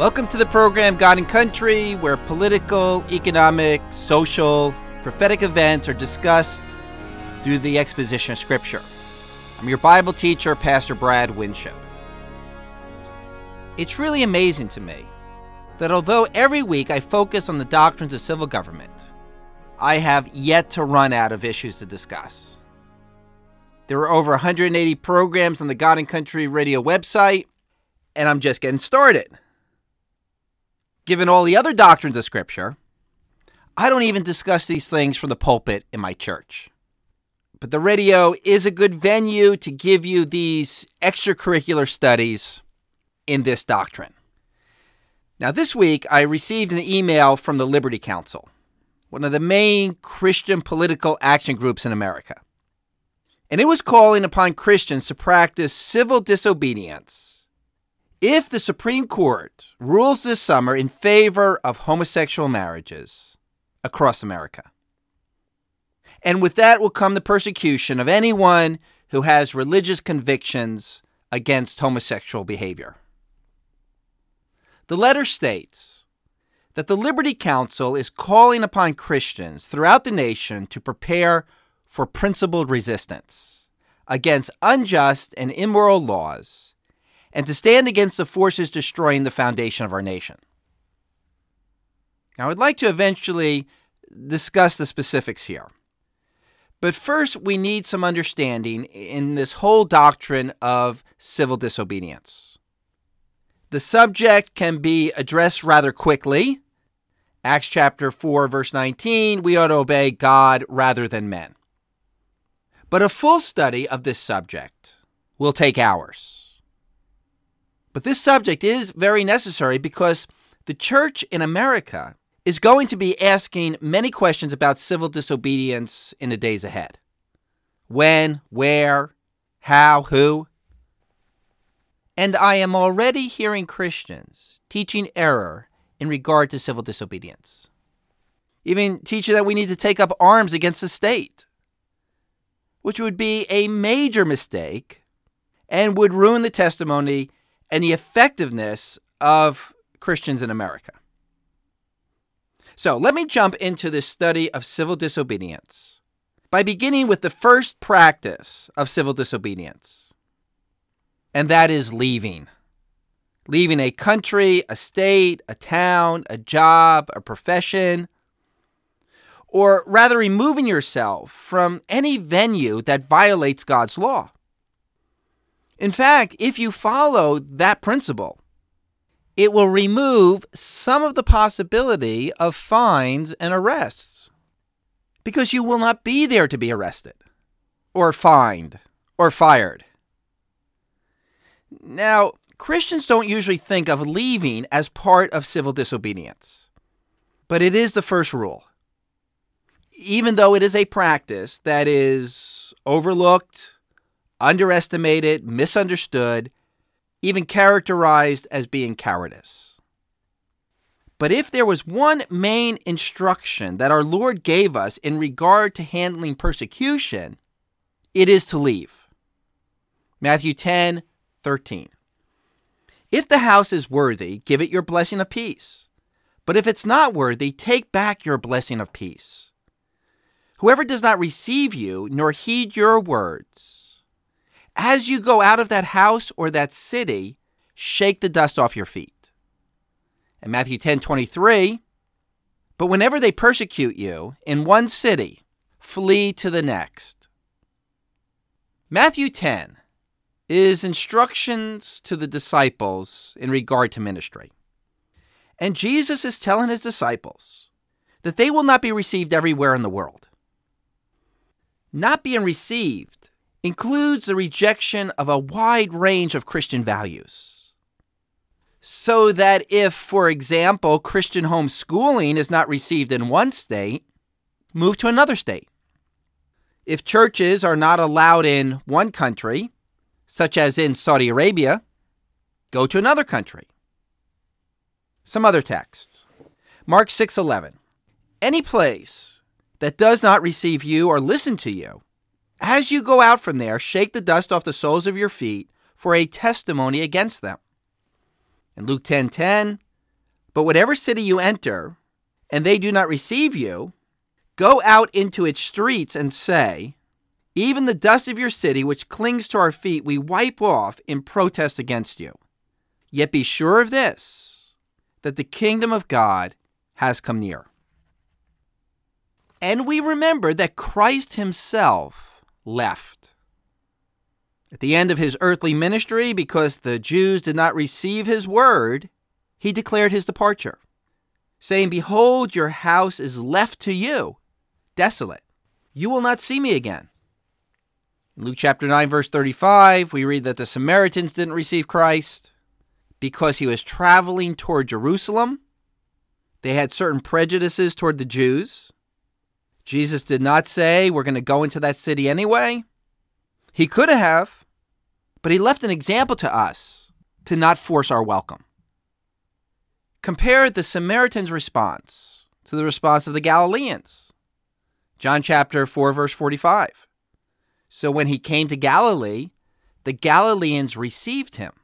Welcome to the program God and Country, where political, economic, social, prophetic events are discussed through the exposition of Scripture. I'm your Bible teacher, Pastor Brad Winship. It's really amazing to me that although every week I focus on the doctrines of civil government, I have yet to run out of issues to discuss. There are over 180 programs on the God and Country radio website, and I'm just getting started. Given all the other doctrines of Scripture, I don't even discuss these things from the pulpit in my church. But the radio is a good venue to give you these extracurricular studies in this doctrine. Now, this week, I received an email from the Liberty Counsel, one of the main Christian political action groups in America. And it was calling upon Christians to practice civil disobedience if the Supreme Court rules this summer in favor of homosexual marriages across America. And with that will come the persecution of anyone who has religious convictions against homosexual behavior. The letter states that the Liberty Counsel is calling upon Christians throughout the nation to prepare for principled resistance against unjust and immoral laws and to stand against the forces destroying the foundation of our nation. Now, I'd like to eventually discuss the specifics here. But first, we need some understanding in this whole doctrine of civil disobedience. The subject can be addressed rather quickly. Acts chapter 4, verse 19, we ought to obey God rather than men. But a full study of this subject will take hours. But this subject is very necessary because the church in America is going to be asking many questions about civil disobedience in the days ahead. When, where, how, who. And I am already hearing Christians teaching error in regard to civil disobedience. Even teaching that we need to take up arms against the state, which would be a major mistake and would ruin the testimony and the effectiveness of Christians in America. So let me jump into this study of civil disobedience by beginning with the first practice of civil disobedience, and that is leaving. Leaving a country, a state, a town, a job, a profession, or rather removing yourself from any venue that violates God's law. In fact, if you follow that principle, it will remove some of the possibility of fines and arrests because you will not be there to be arrested or fined or fired. Now, Christians don't usually think of leaving as part of civil disobedience, but it is the first rule. Even though it is a practice that is overlooked, underestimated, misunderstood, even characterized as being cowardice. But if there was one main instruction that our Lord gave us in regard to handling persecution, it is to leave. Matthew 10:13. If the house is worthy, give it your blessing of peace. But if it's not worthy, take back your blessing of peace. Whoever does not receive you nor heed your words, as you go out of that house or that city, shake the dust off your feet. And Matthew 10:23, but whenever they persecute you in one city, flee to the next. Matthew 10 is instructions to the disciples in regard to ministry. And Jesus is telling his disciples that they will not be received everywhere in the world. Not being received includes the rejection of a wide range of Christian values. So that if, for example, Christian homeschooling is not received in one state, move to another state. If churches are not allowed in one country, such as in Saudi Arabia, go to another country. Some other texts. Mark 6:11. Any place that does not receive you or listen to you, as you go out from there, shake the dust off the soles of your feet for a testimony against them. In Luke 10:10, But whatever city you enter, and they do not receive you, go out into its streets and say, even the dust of your city, which clings to our feet, we wipe off in protest against you. Yet be sure of this, that the kingdom of God has come near. And we remember that Christ himself left. At the end of his earthly ministry, because the Jews did not receive his word, he declared his departure, saying, behold, your house is left to you, desolate. You will not see me again. In Luke chapter 9, verse 35, we read that the Samaritans didn't receive Christ because he was traveling toward Jerusalem. They had certain prejudices toward the Jews. Jesus did not say, we're going to go into that city anyway. He could have, but he left an example to us to not force our welcome. Compare the Samaritans' response to the response of the Galileans. John chapter 4, verse 45. So when he came to Galilee, the Galileans received him.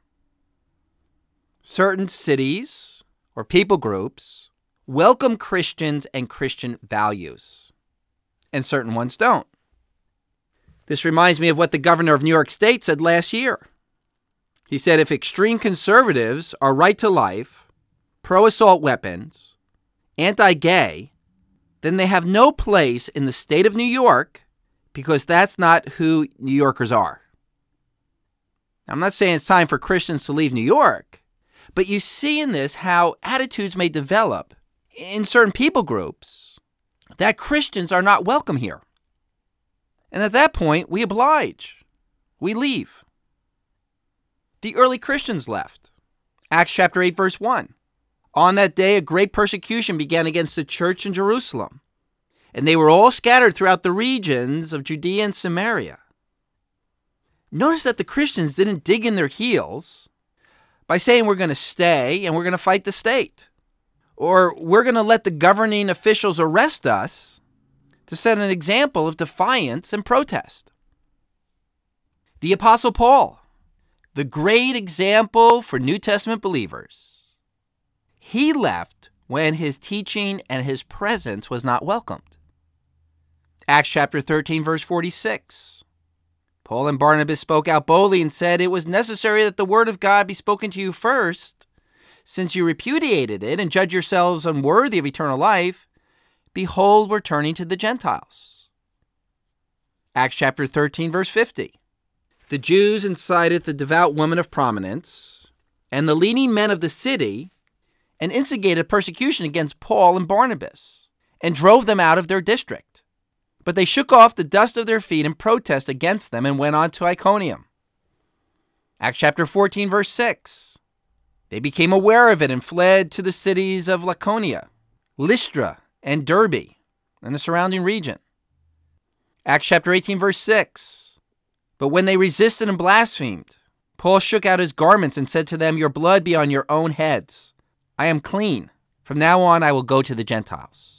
Certain cities or people groups welcome Christians and Christian values, and certain ones don't. This reminds me of what the governor of New York State said last year. He said if extreme conservatives are right to life, pro-assault weapons, anti-gay, then they have no place in the state of New York because that's not who New Yorkers are. I'm not saying it's time for Christians to leave New York, but you see in this how attitudes may develop in certain people groups that Christians are not welcome here. And at that point, we oblige. We leave. The early Christians left. Acts chapter 8, verse 1. On that day, a great persecution began against the church in Jerusalem, and they were all scattered throughout the regions of Judea and Samaria. Notice that the Christians didn't dig in their heels by saying we're going to stay and we're going to fight the state, or we're going to let the governing officials arrest us to set an example of defiance and protest. The Apostle Paul, the great example for New Testament believers, he left when his teaching and his presence was not welcomed. Acts chapter 13, verse 46. Paul and Barnabas spoke out boldly and said, it was necessary that the word of God be spoken to you first. Since you repudiated it and judge yourselves unworthy of eternal life, behold, we're turning to the Gentiles. Acts chapter 13, verse 50. The Jews incited the devout women of prominence and the leading men of the city and instigated persecution against Paul and Barnabas and drove them out of their district. But they shook off the dust of their feet in protest against them and went on to Iconium. Acts chapter 14, verse 6. They became aware of it and fled to the cities of Laconia, Lystra, and Derbe, and the surrounding region. Acts chapter 18, verse 6. But when they resisted and blasphemed, Paul shook out his garments and said to them, your blood be on your own heads. I am clean. From now on, I will go to the Gentiles.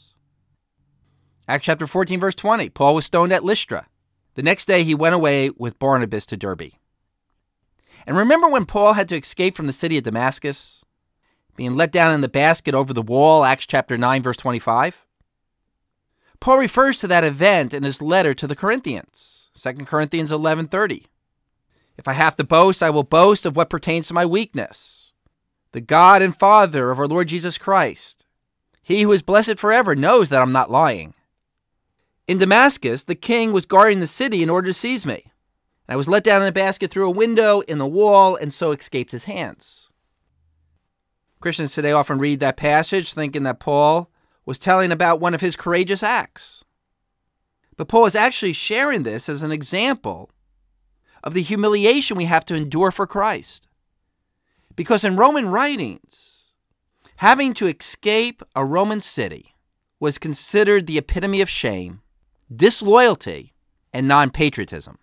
Acts chapter 14, verse 20. Paul was stoned at Lystra. The next day, he went away with Barnabas to Derbe. And remember when Paul had to escape from the city of Damascus, being let down in the basket over the wall, Acts chapter 9, verse 25? Paul refers to that event in his letter to the Corinthians, 2 Corinthians 11:30. If I have to boast, I will boast of what pertains to my weakness. The God and Father of our Lord Jesus Christ, he who is blessed forever, knows that I'm not lying. In Damascus, the king was guarding the city in order to seize me. I was let down in a basket through a window in the wall and so escaped his hands. Christians today often read that passage thinking that Paul was telling about one of his courageous acts. But Paul is actually sharing this as an example of the humiliation we have to endure for Christ. Because in Roman writings, having to escape a Roman city was considered the epitome of shame, disloyalty, and non-patriotism.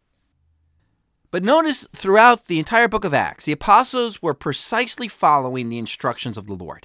But notice throughout the entire book of Acts, the apostles were precisely following the instructions of the Lord.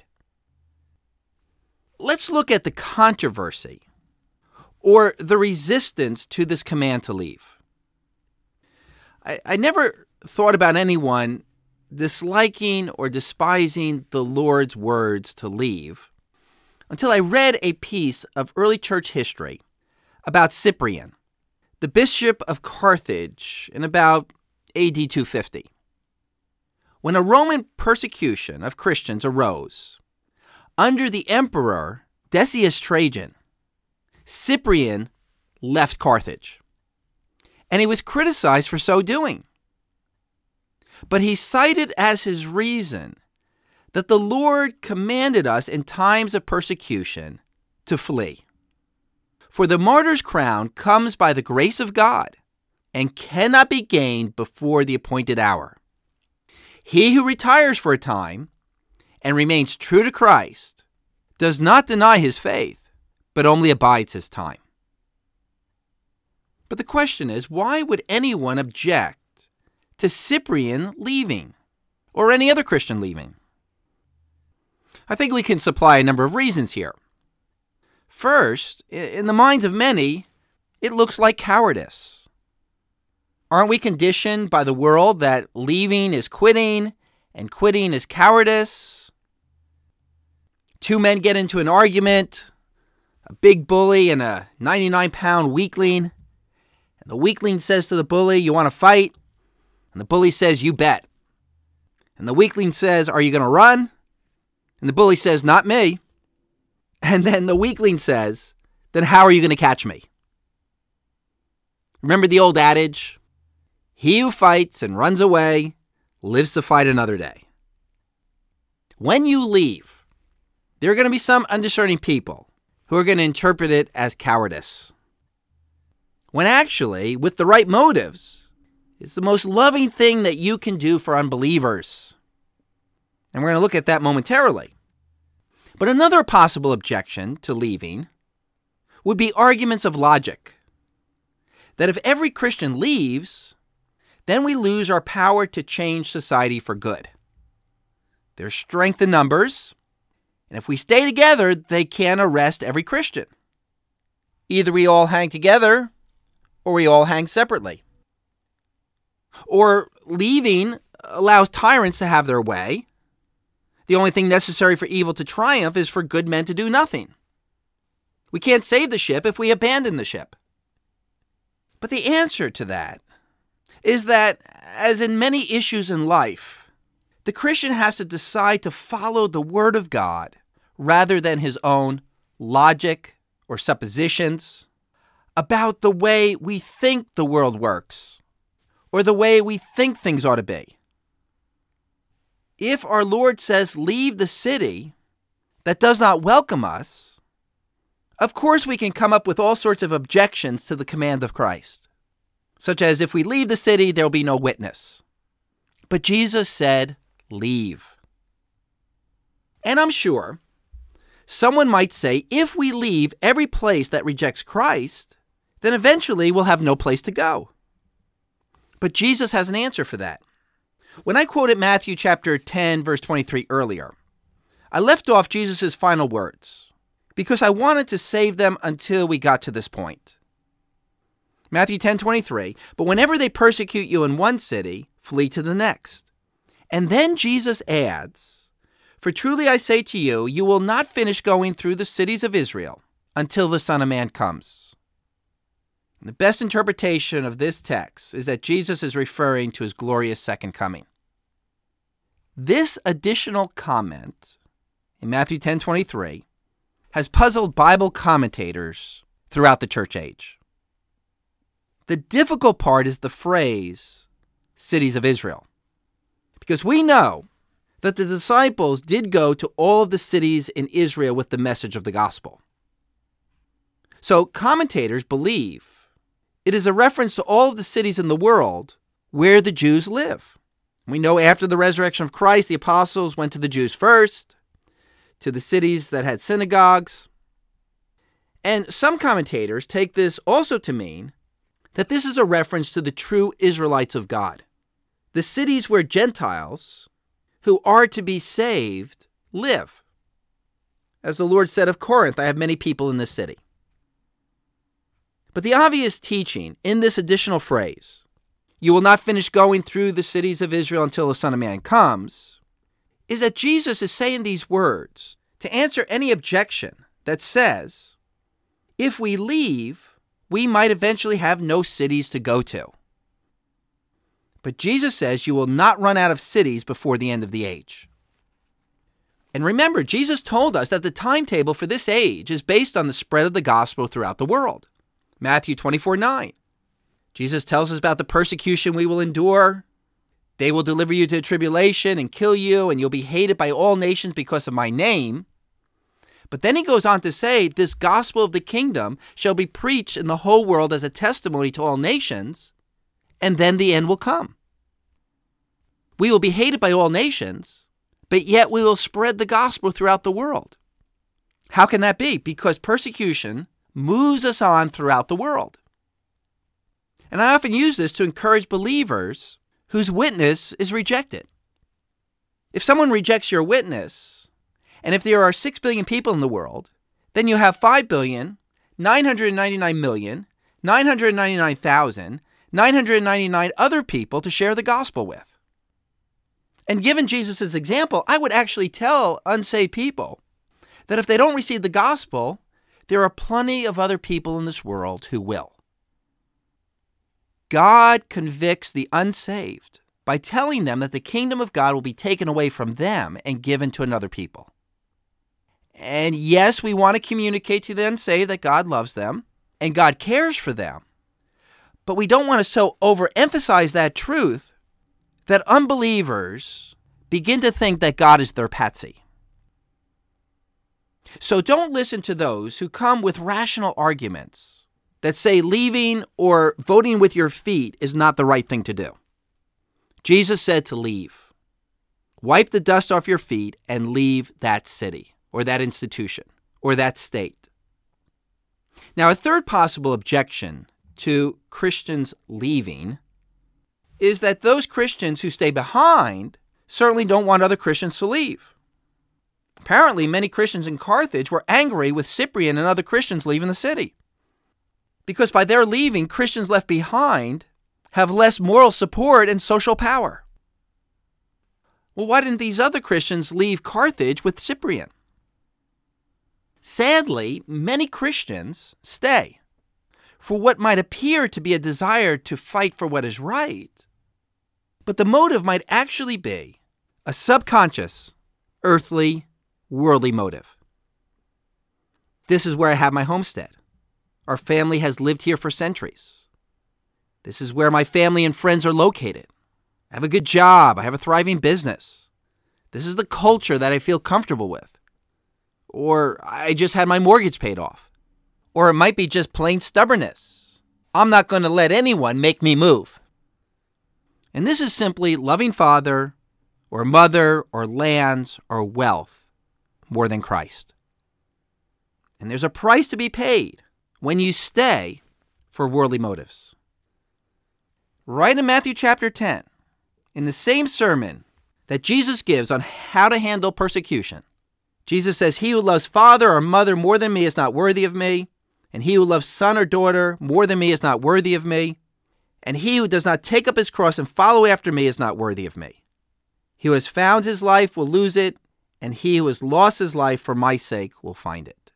Let's look at the controversy or the resistance to this command to leave. I never thought about anyone disliking or despising the Lord's words to leave until I read a piece of early church history about Cyprian, the bishop of Carthage, in about AD 250. When a Roman persecution of Christians arose under the emperor Decius Trajan, Cyprian left Carthage, and he was criticized for so doing. But he cited as his reason that the Lord commanded us in times of persecution to flee. For the martyr's crown comes by the grace of God and cannot be gained before the appointed hour. He who retires for a time and remains true to Christ does not deny his faith, but only abides his time. But the question is, why would anyone object to Cyprian leaving or any other Christian leaving? I think we can supply a number of reasons here. First, in the minds of many, it looks like cowardice. Aren't we conditioned by the world that leaving is quitting and quitting is cowardice? Two men get into an argument, a big bully and a 99-pound weakling. And the weakling says to the bully, "You want to fight?" And the bully says, "You bet." And the weakling says, "Are you going to run?" And the bully says, "Not me." And then the weakling says, "Then how are you going to catch me?" Remember the old adage, "He who fights and runs away lives to fight another day." When you leave, there are going to be some undiscerning people who are going to interpret it as cowardice, when actually, with the right motives, it's the most loving thing that you can do for unbelievers. And we're going to look at that momentarily. But another possible objection to leaving would be arguments of logic. That if every Christian leaves, then we lose our power to change society for good. There's strength in numbers, and if we stay together, they can't arrest every Christian. Either we all hang together, or we all hang separately. Or leaving allows tyrants to have their way. The only thing necessary for evil to triumph is for good men to do nothing. We can't save the ship if we abandon the ship. But the answer to that is that, as in many issues in life, the Christian has to decide to follow the Word of God rather than his own logic or suppositions about the way we think the world works or the way we think things ought to be. If our Lord says, "Leave the city that does not welcome us," of course we can come up with all sorts of objections to the command of Christ, such as if we leave the city, there will be no witness. But Jesus said, "Leave." And I'm sure someone might say, if we leave every place that rejects Christ, then eventually we'll have no place to go. But Jesus has an answer for that. When I quoted Matthew chapter 10, verse 23 earlier, I left off Jesus' final words because I wanted to save them until we got to this point. Matthew 10:23, "But whenever they persecute you in one city, flee to the next." And then Jesus adds, "For truly I say to you, you will not finish going through the cities of Israel until the Son of Man comes." And the best interpretation of this text is that Jesus is referring to his glorious second coming. This additional comment in Matthew 10:23 has puzzled Bible commentators throughout the church age. The difficult part is the phrase, cities of Israel, because we know that the disciples did go to all of the cities in Israel with the message of the gospel. So commentators believe it is a reference to all of the cities in the world where the Jews live. We know after the resurrection of Christ, the apostles went to the Jews first, to the cities that had synagogues. And some commentators take this also to mean that this is a reference to the true Israelites of God, the cities where Gentiles who are to be saved live. As the Lord said of Corinth, "I have many people in this city." But the obvious teaching in this additional phrase you will not finish going through the cities of Israel until the Son of Man comes, is that Jesus is saying these words to answer any objection that says, if we leave, we might eventually have no cities to go to. But Jesus says you will not run out of cities before the end of the age. And remember, Jesus told us that the timetable for this age is based on the spread of the gospel throughout the world. Matthew 24:9. Jesus tells us about the persecution we will endure. They will deliver you to tribulation and kill you, and you'll be hated by all nations because of my name. But then he goes on to say, this gospel of the kingdom shall be preached in the whole world as a testimony to all nations, and then the end will come. We will be hated by all nations, but yet we will spread the gospel throughout the world. How can that be? Because persecution moves us on throughout the world. And I often use this to encourage believers whose witness is rejected. If someone rejects your witness, and if there are 6 billion people in the world, then you have 5,999,999,999 other people to share the gospel with. And given Jesus' example, I would actually tell unsaved people that if they don't receive the gospel, there are plenty of other people in this world who will. God convicts the unsaved by telling them that the kingdom of God will be taken away from them and given to another people. And yes, we want to communicate to the unsaved that God loves them and God cares for them. But we don't want to so overemphasize that truth that unbelievers begin to think that God is their patsy. So don't listen to those who come with rational arguments that say leaving or voting with your feet is not the right thing to do. Jesus said to leave. Wipe the dust off your feet and leave that city or that institution or that state. Now, a third possible objection to Christians leaving is that those Christians who stay behind certainly don't want other Christians to leave. Apparently, many Christians in Carthage were angry with Cyprian and other Christians leaving the city, because by their leaving, Christians left behind have less moral support and social power. Well, why didn't these other Christians leave Carthage with Cyprian? Sadly, many Christians stay for what might appear to be a desire to fight for what is right, but the motive might actually be a subconscious, earthly, worldly motive. This is where I have my homestead. Our family has lived here for centuries. This is where my family and friends are located. I have a good job. I have a thriving business. This is the culture that I feel comfortable with. Or I just had my mortgage paid off. Or it might be just plain stubbornness. I'm not going to let anyone make me move. And this is simply loving father or mother or lands or wealth more than Christ. And there's a price to be paid when you stay for worldly motives. Right in Matthew chapter 10, in the same sermon that Jesus gives on how to handle persecution, Jesus says, "He who loves father or mother more than me is not worthy of me, and he who loves son or daughter more than me is not worthy of me, and he who does not take up his cross and follow after me is not worthy of me. He who has found his life will lose it, and he who has lost his life for my sake will find it."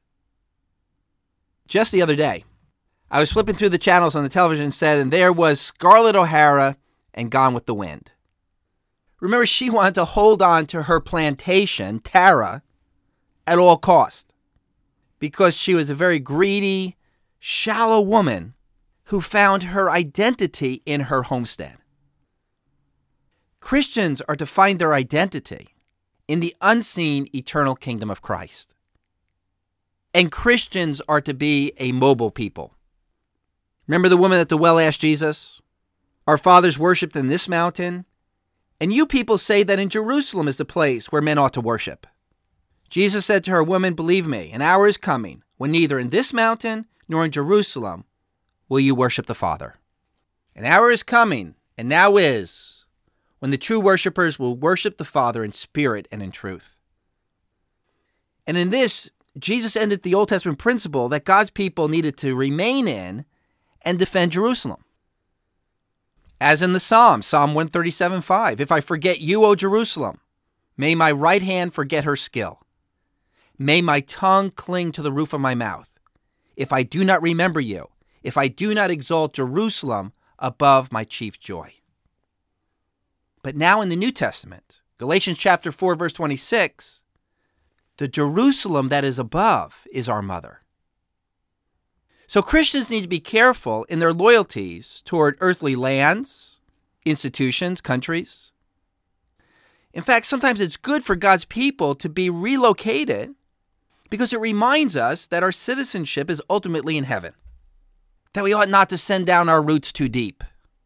Just the other day, I was flipping through the channels on the television set, and there was Scarlett O'Hara and Gone with the Wind. Remember, she wanted to hold on to her plantation, Tara, at all cost, because she was a very greedy, shallow woman who found her identity in her homestead. Christians are to find their identity in the unseen eternal kingdom of Christ. And Christians are to be a mobile people. Remember the woman at the well asked Jesus, "Our fathers worshipped in this mountain, and you people say that in Jerusalem is the place where men ought to worship." Jesus said to her, "Woman, believe me, an hour is coming when neither in this mountain nor in Jerusalem will you worship the Father. An hour is coming, and now is, when the true worshipers will worship the Father in spirit and in truth." And in this, Jesus ended the Old Testament principle that God's people needed to remain in and defend Jerusalem. As in the Psalm 137:5, if I forget you, O Jerusalem, may my right hand forget her skill. May my tongue cling to the roof of my mouth. If I do not remember you, if I do not exalt Jerusalem above my chief joy. But now in the New Testament, Galatians chapter 4, verse 26, the Jerusalem that is above is our mother. So Christians need to be careful in their loyalties toward earthly lands, institutions, countries. In fact, sometimes it's good for God's people to be relocated because it reminds us that our citizenship is ultimately in heaven, that we ought not to send down our roots too deep.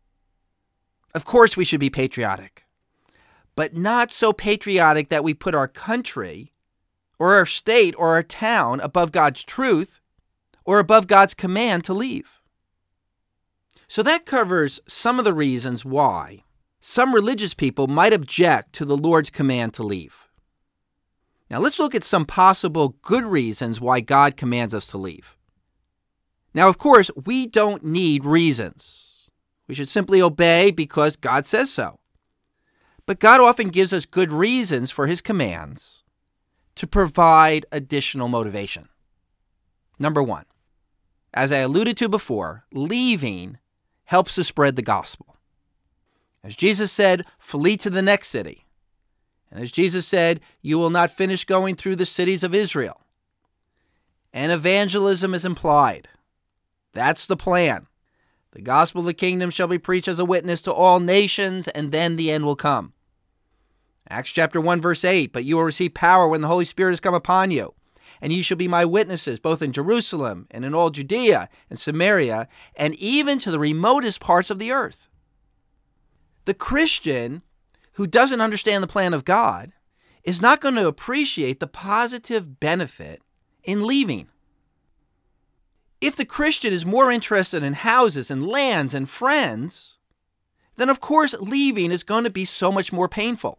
Of course, we should be patriotic, but not so patriotic that we put our country or our state or our town above God's truth or above God's command to leave. So that covers some of the reasons why some religious people might object to the Lord's command to leave. Now let's look at some possible good reasons why God commands us to leave. Now, of course, we don't need reasons. We should simply obey because God says so. But God often gives us good reasons for his commands to provide additional motivation. Number one, as I alluded to before, leaving helps to spread the gospel. As Jesus said, flee to the next city. And as Jesus said, you will not finish going through the cities of Israel. And evangelism is implied. That's the plan. The gospel of the kingdom shall be preached as a witness to all nations, and then the end will come. Acts chapter 1, verse 8, but you will receive power when the Holy Spirit has come upon you. And you shall be my witnesses, both in Jerusalem and in all Judea and Samaria, and even to the remotest parts of the earth. The Christian who doesn't understand the plan of God is not going to appreciate the positive benefit in leaving. If the Christian is more interested in houses and lands and friends, then of course leaving is going to be so much more painful.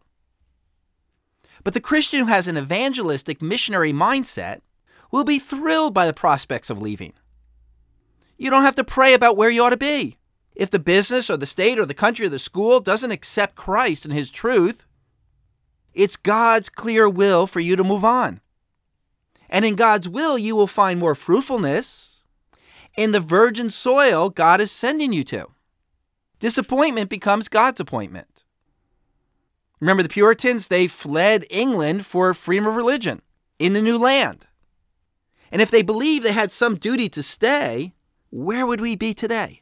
But the Christian who has an evangelistic missionary mindset will be thrilled by the prospects of leaving. You don't have to pray about where you ought to be. If the business or the state or the country or the school doesn't accept Christ and his truth, it's God's clear will for you to move on. And in God's will, you will find more fruitfulness in the virgin soil God is sending you to. Disappointment becomes God's appointment. Remember the Puritans, they fled England for freedom of religion in the new land. And if they believed they had some duty to stay, where would we be today?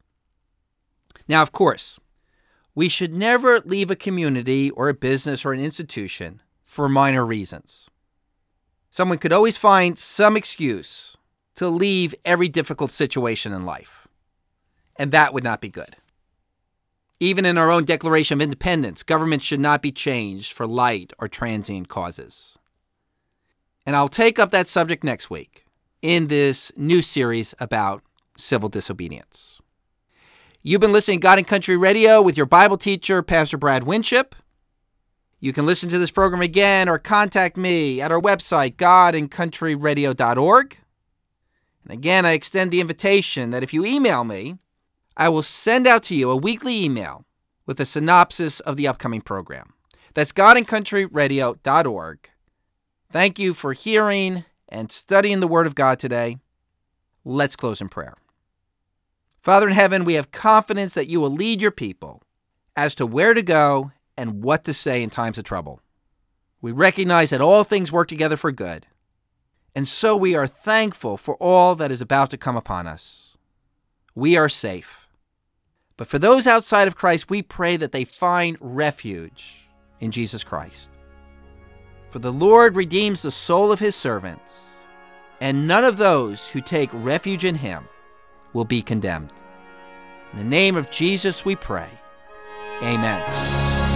Now, of course, we should never leave a community or a business or an institution for minor reasons. Someone could always find some excuse to leave every difficult situation in life, and that would not be good. Even in our own Declaration of Independence, government should not be changed for light or transient causes. And I'll take up that subject next week in this new series about civil disobedience. You've been listening to God and Country Radio with your Bible teacher, Pastor Brad Winship. You can listen to this program again or contact me at our website, godandcountryradio.org. And again, I extend the invitation that if you email me, I will send out to you a weekly email with a synopsis of the upcoming program. That's godandcountryradio.org. Thank you for hearing and studying the Word of God today. Let's close in prayer. Father in heaven, we have confidence that you will lead your people as to where to go and what to say in times of trouble. We recognize that all things work together for good, and so we are thankful for all that is about to come upon us. We are safe. But for those outside of Christ, we pray that they find refuge in Jesus Christ. For the Lord redeems the soul of his servants, and none of those who take refuge in him will be condemned. In the name of Jesus we pray. Amen.